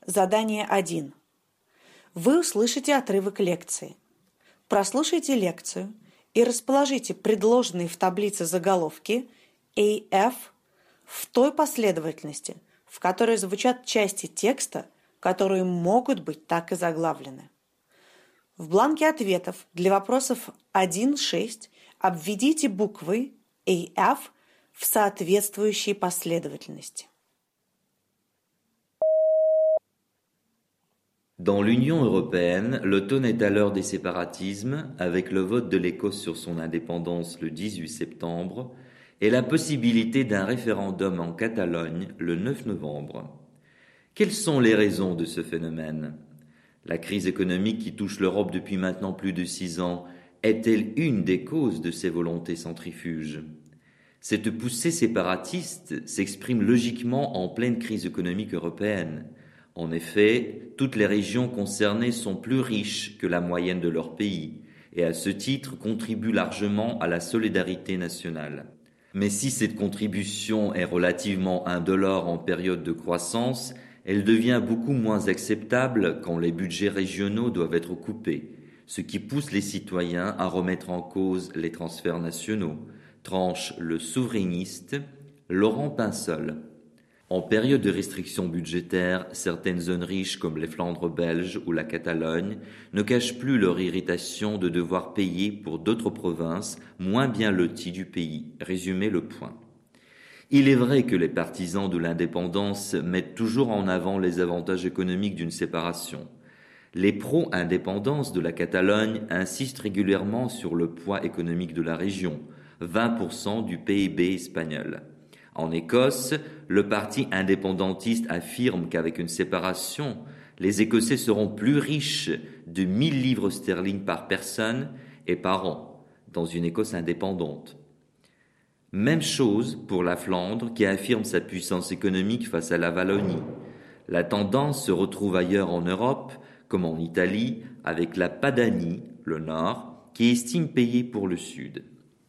Задание 1. Вы услышите отрывок лекции. Прослушайте лекцию и расположите предложенные в таблице заголовки AF в той последовательности, в которой звучат части текста, которые могут быть так и заглавлены. В бланке ответов для вопросов 1-6 обведите буквы AF в соответствующей последовательности. Dans l'Union européenne, l'automne est à l'heure des séparatismes, avec le vote de l'Écosse sur son indépendance le 18 septembre et la possibilité d'un référendum en Catalogne le 9 novembre. Quelles sont les raisons de ce phénomène ? La crise économique qui touche l'Europe depuis maintenant plus de 6 ans est-elle une des causes de ces volontés centrifuges ? Cette poussée séparatiste s'exprime logiquement en pleine crise économique européenne. En effet, toutes les régions concernées sont plus riches que la moyenne de leur pays et à ce titre contribuent largement à la solidarité nationale. Mais si cette contribution est relativement indolore en période de croissance, elle devient beaucoup moins acceptable quand les budgets régionaux doivent être coupés, ce qui pousse les citoyens à remettre en cause les transferts nationaux, tranche le souverainiste Laurent Pinsol. En période de restrictions budgétaires, certaines zones riches comme les Flandres belges ou la Catalogne ne cachent plus leur irritation de devoir payer pour d'autres provinces moins bien loties du pays. Résumé le point. Il est vrai que les partisans de l'indépendance mettent toujours en avant les avantages économiques d'une séparation. Les pro-indépendance de la Catalogne insistent régulièrement sur le poids économique de la région, 20% du PIB espagnol. En Écosse, le parti indépendantiste affirme qu'avec une séparation, les Écossais seront plus riches de 1000 livres sterling par personne et par an, dans une Écosse indépendante. Même chose pour la Flandre qui affirme sa puissance économique face à la Wallonie. La tendance se retrouve ailleurs en Europe, comme en Italie, avec la Padanie, le Nord, qui estime payer pour le Sud.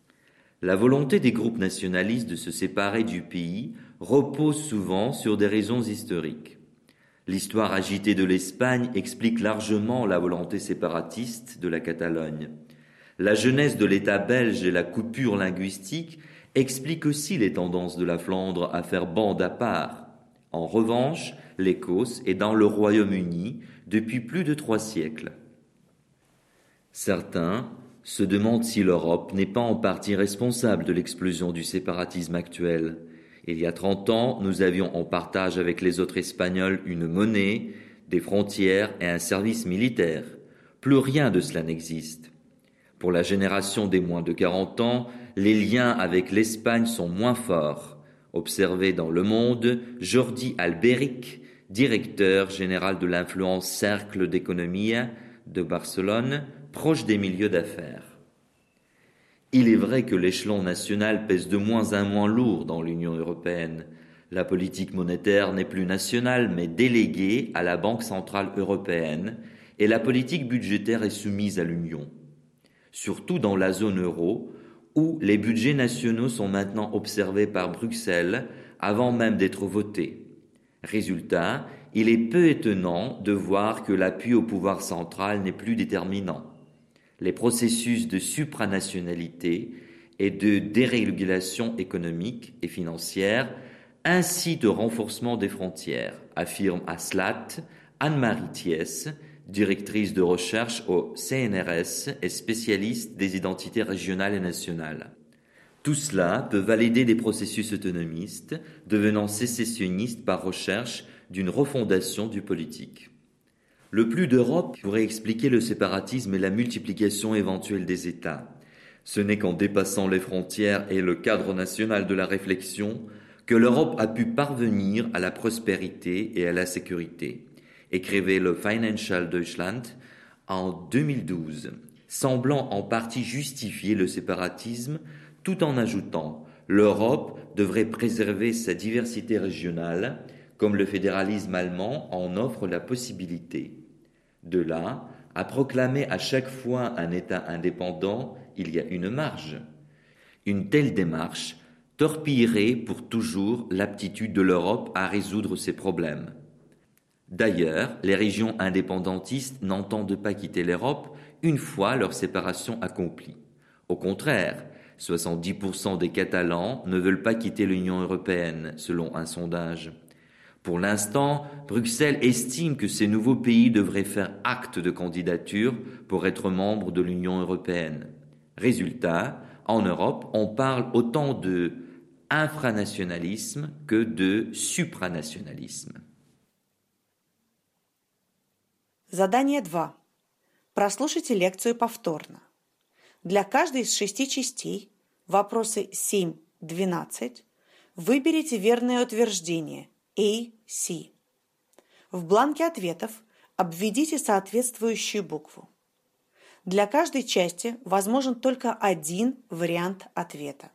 La volonté des groupes nationalistes de se séparer du pays repose souvent sur des raisons historiques. L'histoire agitée de l'Espagne explique largement la volonté séparatiste de la Catalogne. La jeunesse de l'État belge et la coupure linguistique expliquent aussi les tendances de la Flandre à faire bande à part. En revanche, l'Écosse est dans le Royaume-Uni depuis plus de 3 siècles. Certains se demandent si l'Europe n'est pas en partie responsable de l'explosion du séparatisme actuel. Il y a 30 ans, nous avions en partage avec les autres Espagnols une monnaie, des frontières et un service militaire. Plus rien de cela n'existe. Pour la génération des moins de 40 ans, les liens avec l'Espagne sont moins forts. Observé dans Le Monde, Jordi Alberic, directeur général de l'influence Cercle d'Economia de Barcelone, proche des milieux d'affaires. Il est vrai que l'échelon national pèse de moins en moins lourd dans l'Union européenne. La politique monétaire n'est plus nationale mais déléguée à la Banque centrale européenne et la politique budgétaire est soumise à l'Union. Surtout dans la zone euro, où les budgets nationaux sont maintenant observés par Bruxelles avant même d'être votés. Résultat, il est peu étonnant de voir que l'appui au pouvoir central n'est plus déterminant. Les processus de supranationalité et de dérégulation économique et financière incitent au renforcement des frontières, affirme à SLAT Anne-Marie Thiès, directrice de recherche au CNRS et spécialiste des identités régionales et nationales. Tout cela peut valider des processus autonomistes, devenant sécessionnistes par recherche d'une refondation du politique. Le plus d'Europe pourrait expliquer le séparatisme et la multiplication éventuelle des États. Ce n'est qu'en dépassant les frontières et le cadre national de la réflexion que l'Europe a pu parvenir à la prospérité et à la sécurité, écrivait le Financial Deutschland en 2012, semblant en partie justifier le séparatisme tout en ajoutant « l'Europe devrait préserver sa diversité régionale » comme le fédéralisme allemand en offre la possibilité. De là à proclamer à chaque fois un État indépendant, il y a une marge. Une telle démarche torpillerait pour toujours l'aptitude de l'Europe à résoudre ses problèmes. D'ailleurs, les régions indépendantistes n'entendent pas quitter l'Europe une fois leur séparation accomplie. Au contraire, 70% des Catalans ne veulent pas quitter l'Union européenne, selon un sondage. Pour l'instant, Bruxelles estime que ces nouveaux pays devraient faire acte de candidature pour être membres de l'Union européenne. Résultat, en Europe, on parle autant de infranationalisme que de supranationalisme. Задание 2. Прослушайте лекцию повторно. Для каждой из 6 частей, вопросы 7-12, выберите верное утверждение A, C. В бланке ответов обведите соответствующую букву. Для каждой части возможен только один вариант ответа.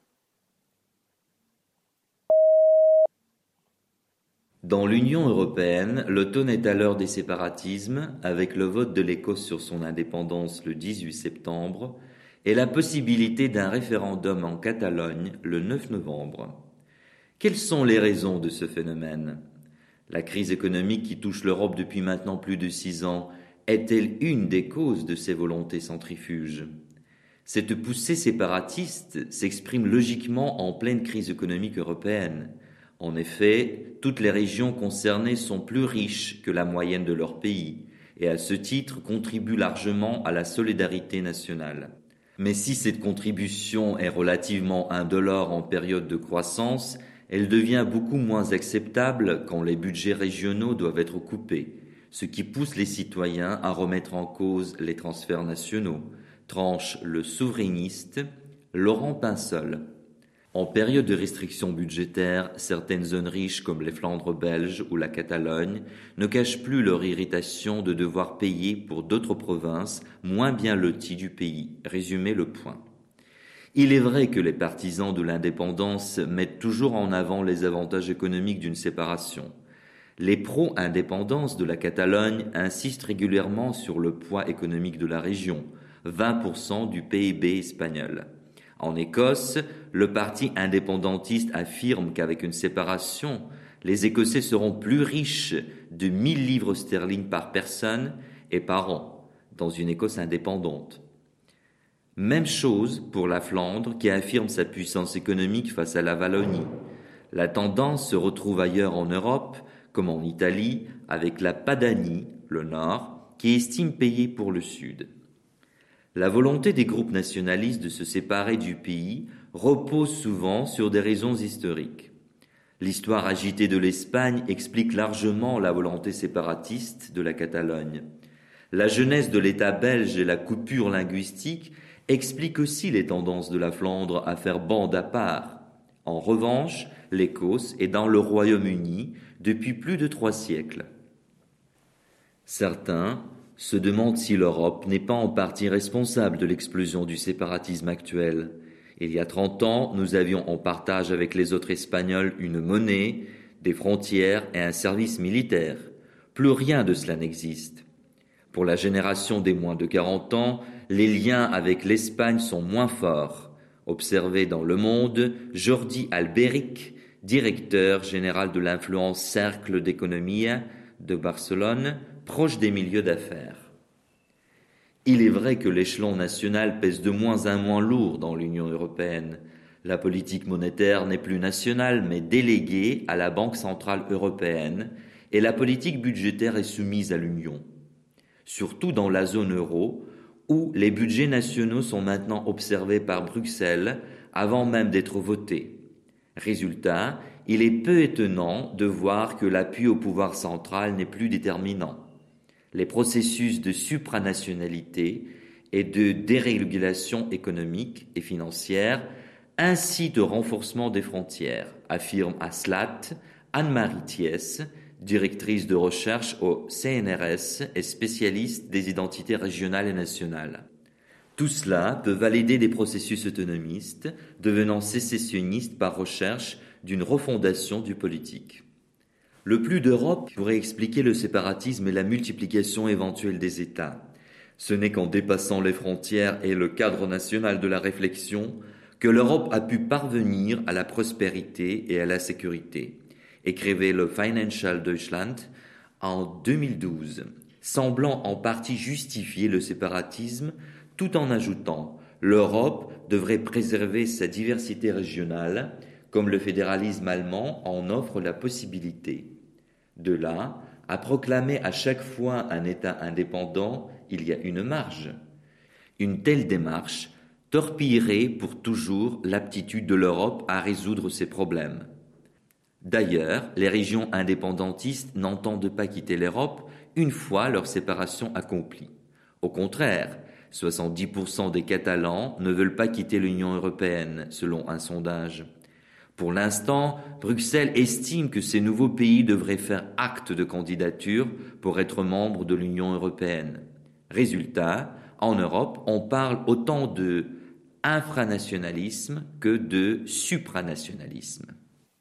Dans l'Union européenne, l'automne est à l'heure des séparatismes, avec le vote de l'Écosse sur son indépendance le 18 septembre et la possibilité d'un référendum en Catalogne le 9 novembre. Quelles sont les raisons de ce phénomène? La crise économique qui touche l'Europe depuis maintenant plus de 6 ans est-elle une des causes de ces volontés centrifuges? Cette poussée séparatiste s'exprime logiquement en pleine crise économique européenne. En effet, toutes les régions concernées sont plus riches que la moyenne de leur pays et à ce titre contribuent largement à la solidarité nationale. Mais si cette contribution est relativement indolore en période de croissance, elle devient beaucoup moins acceptable quand les budgets régionaux doivent être coupés, ce qui pousse les citoyens à remettre en cause les transferts nationaux, tranche le souverainiste Laurent Pinsol. En période de restrictions budgétaires, certaines zones riches comme les Flandres belges ou la Catalogne ne cachent plus leur irritation de devoir payer pour d'autres provinces moins bien loties du pays. Résumé le point. Il est vrai que les partisans de l'indépendance mettent toujours en avant les avantages économiques d'une séparation. Les pro-indépendance de la Catalogne insistent régulièrement sur le poids économique de la région, 20% du PIB espagnol. En Écosse, le parti indépendantiste affirme qu'avec une séparation, les Écossais seront plus riches de 1000 livres sterling par personne et par an, dans une Écosse indépendante. Même chose pour la Flandre qui affirme sa puissance économique face à la Wallonie. La tendance se retrouve ailleurs en Europe, comme en Italie, avec la Padanie, le Nord, qui estime payer pour le Sud. La volonté des groupes nationalistes de se séparer du pays repose souvent sur des raisons historiques. L'histoire agitée de l'Espagne explique largement la volonté séparatiste de la Catalogne. La jeunesse de l'État belge et la coupure linguistique expliquent aussi les tendances de la Flandre à faire bande à part. En revanche, l'Écosse est dans le Royaume-Uni depuis plus de 3 siècles. Certains se demandent si l'Europe n'est pas en partie responsable de l'explosion du séparatisme actuel. Il y a 30 ans, nous avions en partage avec les autres Espagnols une monnaie, des frontières et un service militaire. Plus rien de cela n'existe. Pour la génération des moins de 40 ans, les liens avec l'Espagne sont moins forts. Observé dans Le Monde, Jordi Alberic, directeur général de l'influence Cercle d'Economia de Barcelone, proche des milieux d'affaires. Il est vrai que l'échelon national pèse de moins en moins lourd dans l'Union européenne. La politique monétaire n'est plus nationale mais déléguée à la Banque centrale européenne et la politique budgétaire est soumise à l'Union. Surtout dans la zone euro, où les budgets nationaux sont maintenant observés par Bruxelles avant même d'être votés. Résultat, il est peu étonnant de voir que l'appui au pouvoir central n'est plus déterminant. Les processus de supranationalité et de dérégulation économique et financière incitent au renforcement des frontières, affirme à SLAT Anne-Marie Thiès, directrice de recherche au CNRS et spécialiste des identités régionales et nationales. Tout cela peut valider des processus autonomistes, devenant sécessionnistes par recherche d'une refondation du politique. Le plus d'Europe pourrait expliquer le séparatisme et la multiplication éventuelle des États. Ce n'est qu'en dépassant les frontières et le cadre national de la réflexion que l'Europe a pu parvenir à la prospérité et à la sécurité, écrivait le Financial Deutschland en 2012, semblant en partie justifier le séparatisme tout en ajoutant l'Europe devrait préserver sa diversité régionale, comme le fédéralisme allemand en offre la possibilité. De là à proclamer à chaque fois un État indépendant, il y a une marge. Une telle démarche torpillerait pour toujours l'aptitude de l'Europe à résoudre ses problèmes. D'ailleurs, les régions indépendantistes n'entendent pas quitter l'Europe une fois leur séparation accomplie. Au contraire, 70% des Catalans ne veulent pas quitter l'Union européenne, selon un sondage. Pour l'instant, Bruxelles estime que ces nouveaux pays devraient faire acte de candidature pour être membres de l'Union européenne. Résultat, en Europe, on parle autant de infranationalisme que de supranationalisme.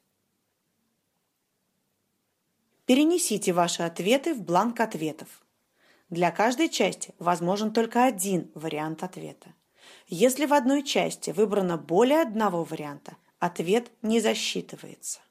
Перенесите ваши ответы в бланк ответов. Для каждой части возможен только один вариант ответа. Если в одной части выбрано более одного варианта, ответ не засчитывается.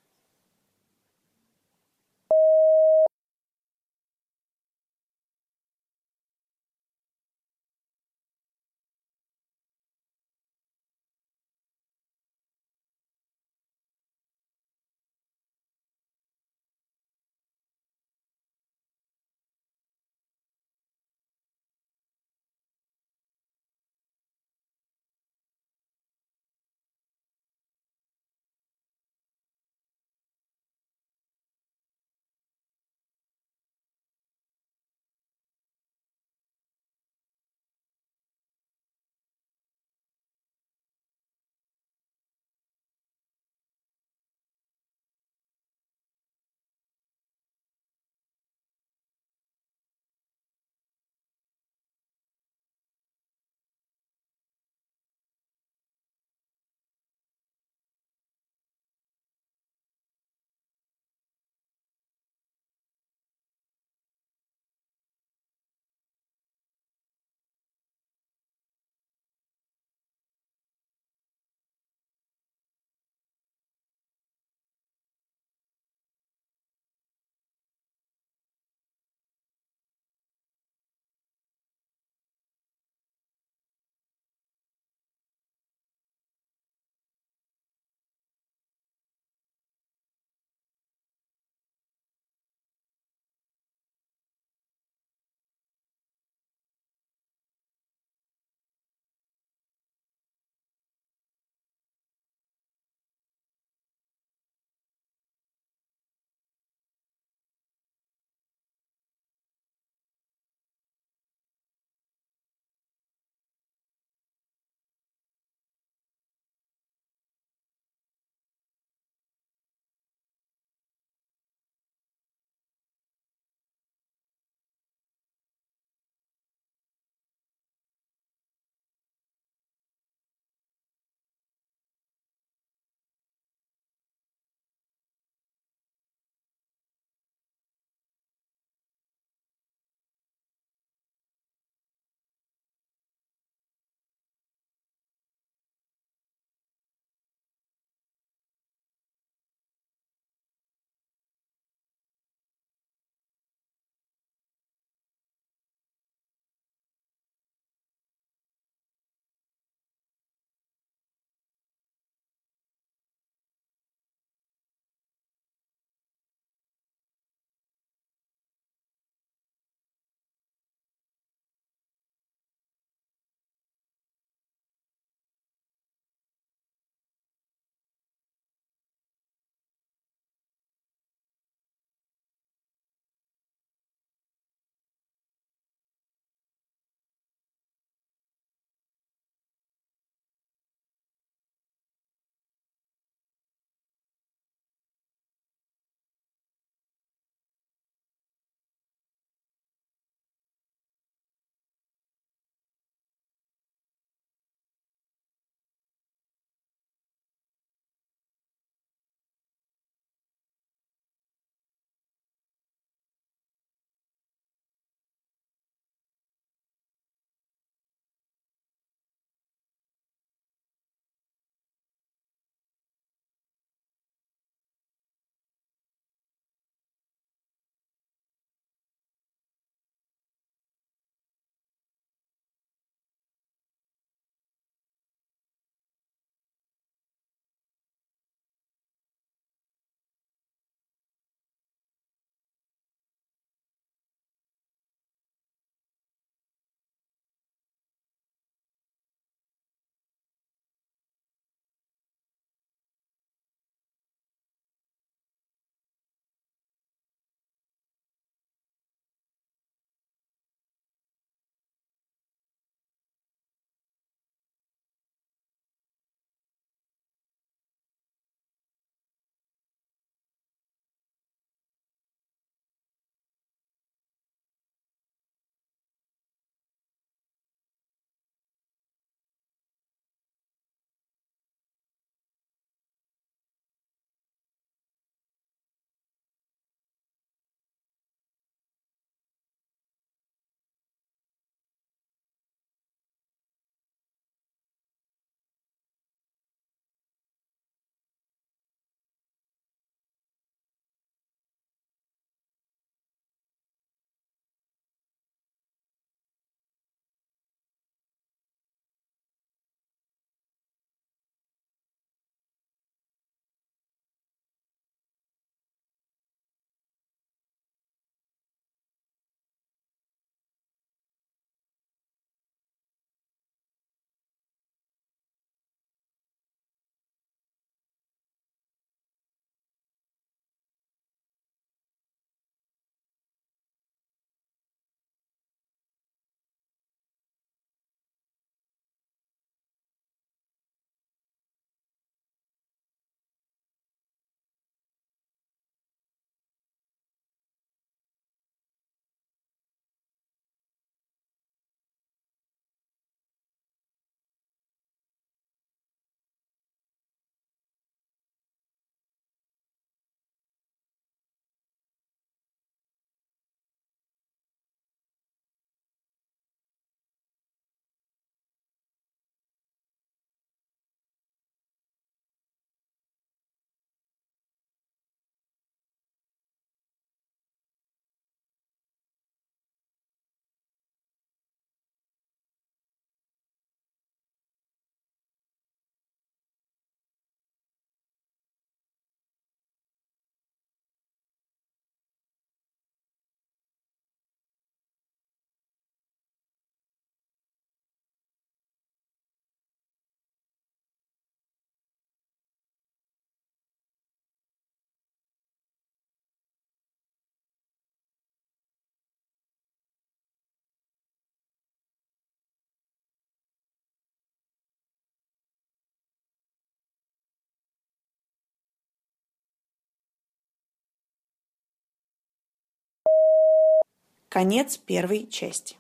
Конец первой части.